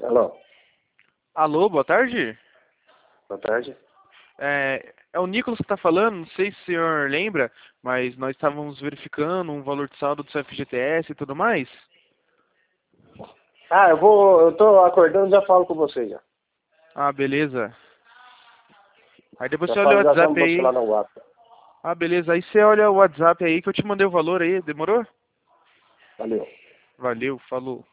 Alô, Alô, boa tarde. boa tarde. É o Nicolas que está falando, não sei se o senhor lembra, mas nós estávamos verificando um valor de saldo do seu FGTS e tudo mais. Eu tô acordando e já falo com você já. Ah, beleza. Aí depois Já você olha o falo, já WhatsApp vamos lá aí. no WhatsApp. Ah, beleza. Aí você olha o WhatsApp aí que eu te mandei o valor aí, demorou? Valeu. Valeu, falou.